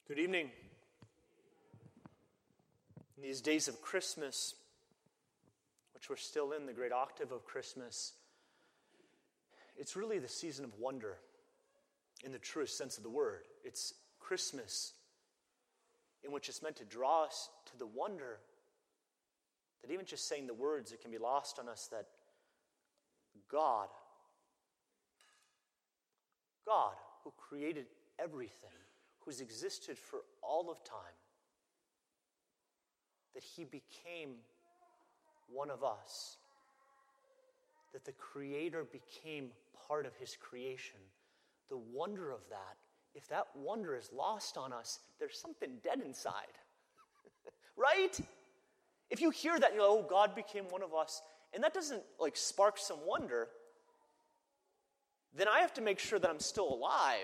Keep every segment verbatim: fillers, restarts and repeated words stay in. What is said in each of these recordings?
Good evening. In these days of Christmas, which we're still in, the great octave of Christmas, it's really the season of wonder in the truest sense of the word. It's Christmas in which it's meant to draw us to the wonder that even just saying the words, it can be lost on us that God, God who created everything, who's existed for all of time, that he became one of us, that the Creator became part of his creation. The wonder of that, if that wonder is lost on us, there's something dead inside. Right? If you hear that, you know, oh, God became one of us, and that doesn't like spark some wonder, then I have to make sure that I'm still alive.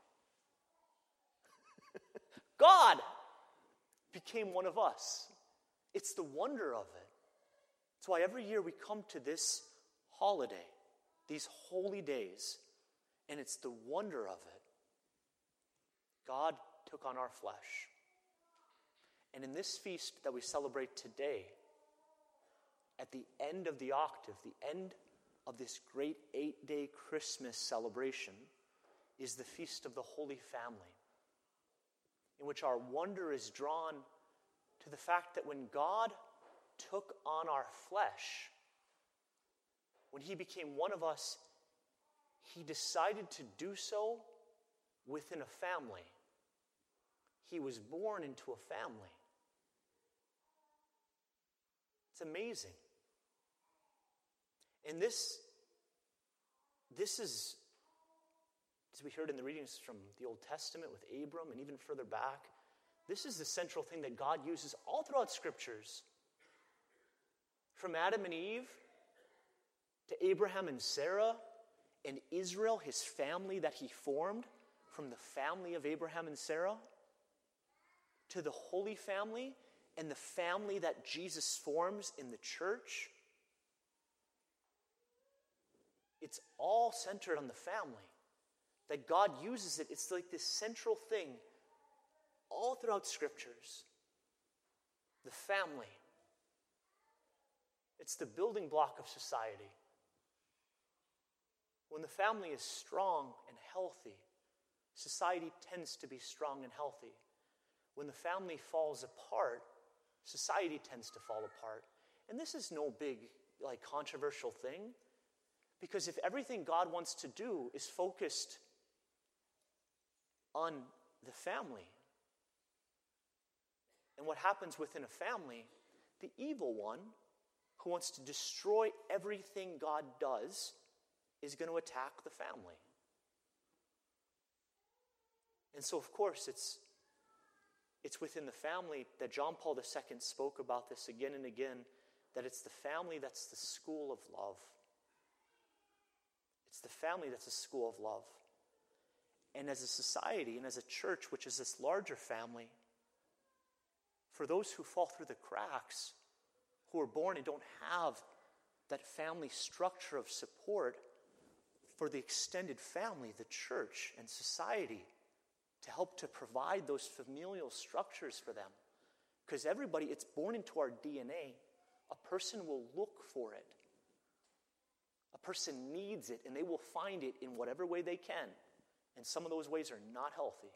God became one of us. It's the wonder of it. That's why every year we come to this holiday, these holy days, and it's the wonder of it. God took on our flesh. And in this feast that we celebrate today, at the end of the octave, the end of this great eight-day Christmas celebration, is the Feast of the Holy Family, in which our wonder is drawn to the fact that when God took on our flesh, when he became one of us, he decided to do so within a family. He was born into a family. It's amazing. And this, this is, as we heard in the readings from the Old Testament with Abram and even further back, this is the central thing that God uses all throughout Scriptures. From Adam and Eve to Abraham and Sarah and Israel, his family that he formed from the family of Abraham and Sarah, to the Holy Family and the family that Jesus forms in the church. It's all centered on the family. That God uses it. It's like this central thing all throughout Scriptures. The family. It's the building block of society. When the family is strong and healthy, society tends to be strong and healthy. When the family falls apart, society tends to fall apart. And this is no big, like, controversial thing. Because if everything God wants to do is focused on the family, and what happens within a family, the evil one who wants to destroy everything God does is going to attack the family. And so, of course, it's it's within the family that John Paul the Second spoke about this again and again, that it's the family that's the school of love. It's the family that's a school of love. And as a society and as a church, which is this larger family, for those who fall through the cracks, who are born and don't have that family structure of support, for the extended family, the church and society, to help to provide those familial structures for them. Because everybody, it's born into our D N A. A person will look for it. A person needs it, and they will find it in whatever way they can. And some of those ways are not healthy.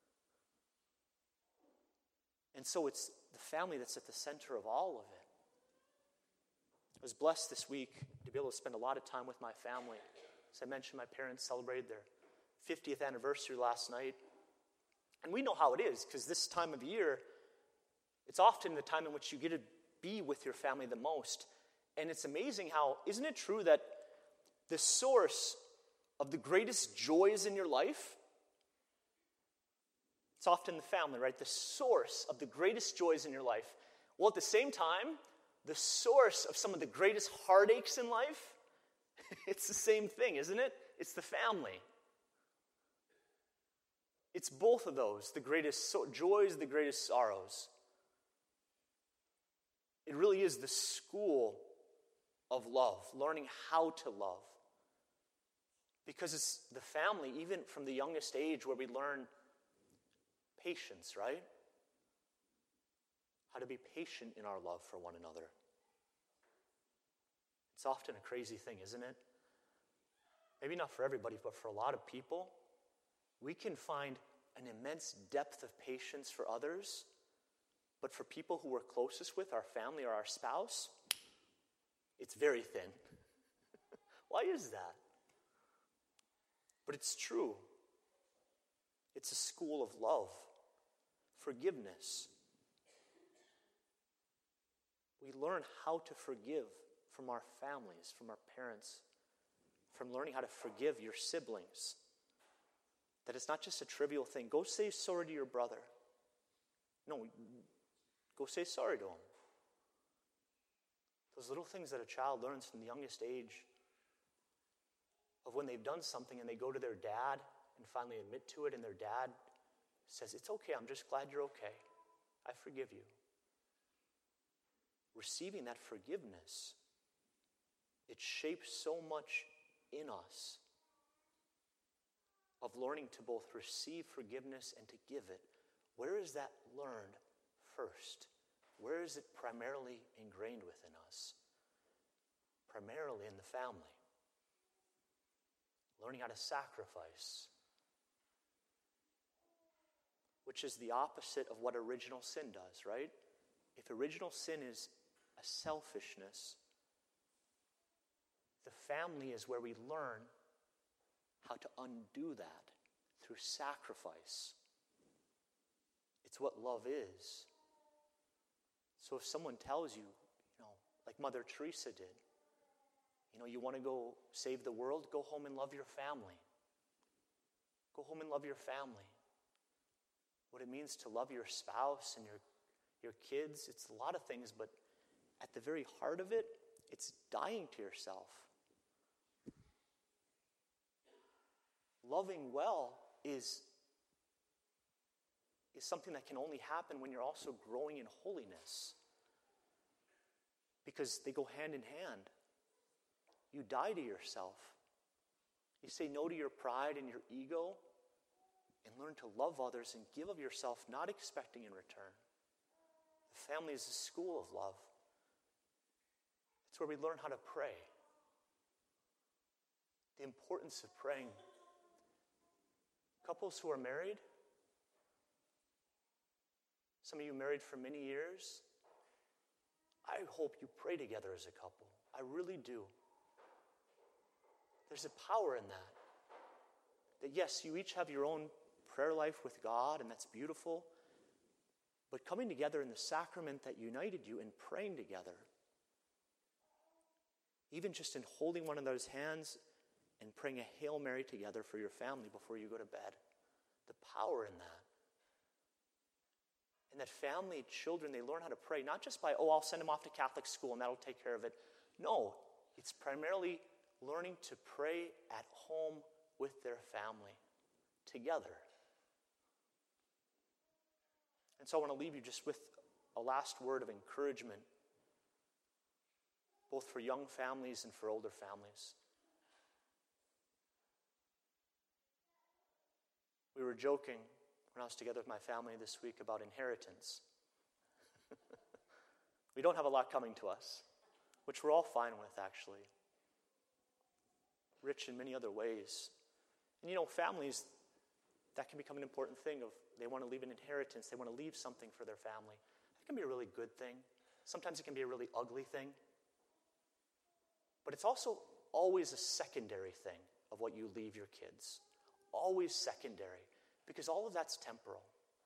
And so it's the family that's at the center of all of it. I was blessed this week to be able to spend a lot of time with my family. As I mentioned, my parents celebrated their fiftieth anniversary last night. And we know how it is, because this time of year, it's often the time in which you get to be with your family the most. And it's amazing how, isn't it true that the source of the greatest joys in your life, it's often the family, right? The source of the greatest joys in your life. Well, at the same time, the source of some of the greatest heartaches in life, it's the same thing, isn't it? It's the family. It's both of those, the greatest so- joys, the greatest sorrows. It really is the school of love, learning how to love. Because it's the family, even from the youngest age, where we learn patience, right? How to be patient in our love for one another. It's often a crazy thing, isn't it? Maybe not for everybody, but for a lot of people, we can find an immense depth of patience for others, but for people who we're closest with, our family or our spouse, it's very thin. Why is that? But it's true. It's a school of love, forgiveness. We learn how to forgive from our families, from our parents, from learning how to forgive your siblings. That it's not just a trivial thing. Go say sorry to your brother. No, go say sorry to him. Those little things that a child learns from the youngest age of when they've done something and they go to their dad and finally admit to it, and their dad says, "It's okay, I'm just glad you're okay. I forgive you." Receiving that forgiveness, it shapes so much in us of learning to both receive forgiveness and to give it. Where is that learned first? Where is it primarily ingrained within us? Primarily in the family. Learning how to sacrifice, which is the opposite of what original sin does, right? If original sin is a selfishness, the family is where we learn how to undo that through sacrifice. It's what love is. So if someone tells you, you know, like Mother Teresa did, you know, you want to go save the world, go home and love your family. Go home and love your family. What it means to love your spouse and your, your kids, it's a lot of things, but at the very heart of it, it's dying to yourself. Loving well is, is something that can only happen when you're also growing in holiness. Because they go hand in hand. You die to yourself. You say no to your pride and your ego and learn to love others and give of yourself, not expecting in return. The family is a school of love. It's where we learn how to pray. The importance of praying. Couples who are married, some of you married for many years, I hope you pray together as a couple. I really do. There's a power in that. That yes, you each have your own prayer life with God, and that's beautiful. But coming together in the sacrament that united you and praying together, even just in holding one another's hands and praying a Hail Mary together for your family before you go to bed. The power in that. And that family, children, they learn how to pray, not just by, oh, I'll send them off to Catholic school and that'll take care of it. No, it's primarily learning to pray at home with their family, together. And so I want to leave you just with a last word of encouragement, both for young families and for older families. We were joking when I was together with my family this week about inheritance. We don't have a lot coming to us, which we're all fine with, actually. Rich in many other ways. And you know, families, that can become an important thing of they want to leave an inheritance, they want to leave something for their family. That can be a really good thing. Sometimes it can be a really ugly thing. But it's also always a secondary thing of what you leave your kids. Always secondary, because all of that's temporal.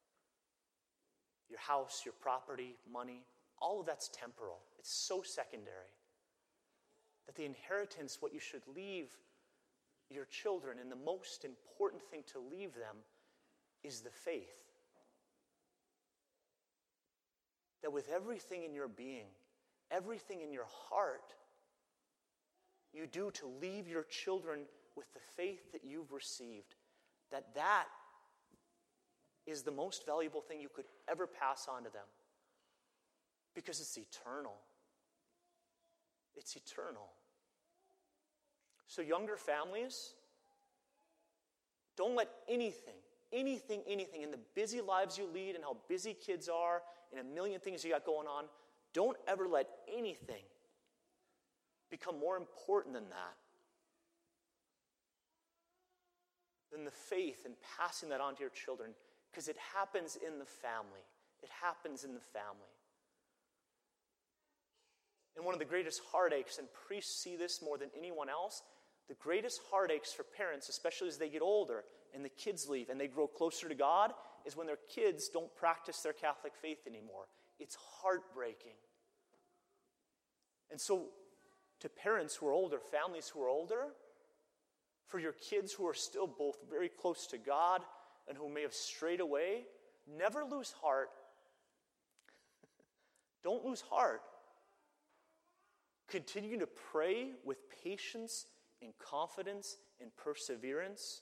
Your house, your property, money, all of that's temporal. It's so secondary. That the inheritance, what you should leave your children, and the most important thing to leave them is the faith. That with everything in your being, everything in your heart, you do to leave your children with the faith that you've received, that that is the most valuable thing you could ever pass on to them. Because it's eternal. It's eternal. So younger families, don't let anything anything, anything, in the busy lives you lead and how busy kids are and a million things you got going on, don't ever let anything become more important than that. Than the faith and passing that on to your children, because it happens in the family. It happens in the family. And one of the greatest heartaches, and priests see this more than anyone else, the greatest heartaches for parents, especially as they get older and the kids leave and they grow closer to God, is when their kids don't practice their Catholic faith anymore. It's heartbreaking. And so, to parents who are older, families who are older, for your kids who are still both very close to God and who may have strayed away, never lose heart. Don't lose heart. Continue to pray with patience and confidence and perseverance.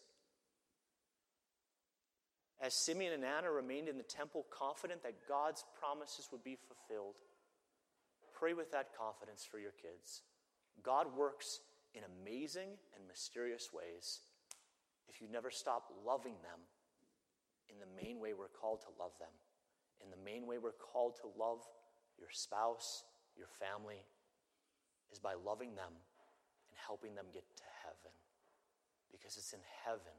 As Simeon and Anna remained in the temple confident that God's promises would be fulfilled, pray with that confidence for your kids. God works in amazing and mysterious ways if you never stop loving them in the main way we're called to love them. In the main way we're called to love your spouse, your family, is by loving them and helping them get to heaven. Because it's in heaven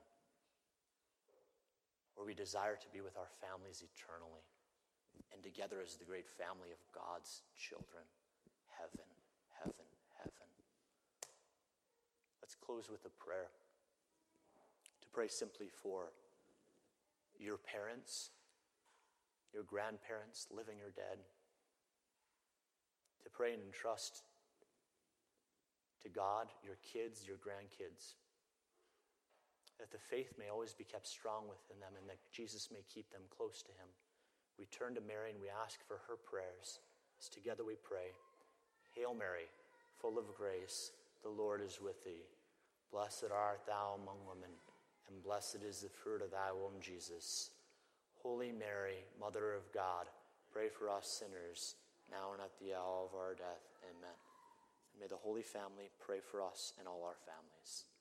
where we desire to be with our families eternally and together as the great family of God's children. Heaven, heaven, heaven. Let's close with a prayer. To pray simply for your parents, your grandparents, living or dead. To pray and entrust to God, your kids, your grandkids, that the faith may always be kept strong within them and that Jesus may keep them close to him. We turn to Mary and we ask for her prayers. As together we pray, Hail Mary, full of grace, the Lord is with thee. Blessed art thou among women, and blessed is the fruit of thy womb, Jesus. Holy Mary, Mother of God, pray for us sinners, now and at the hour of our death. Amen. And may the Holy Family pray for us and all our families.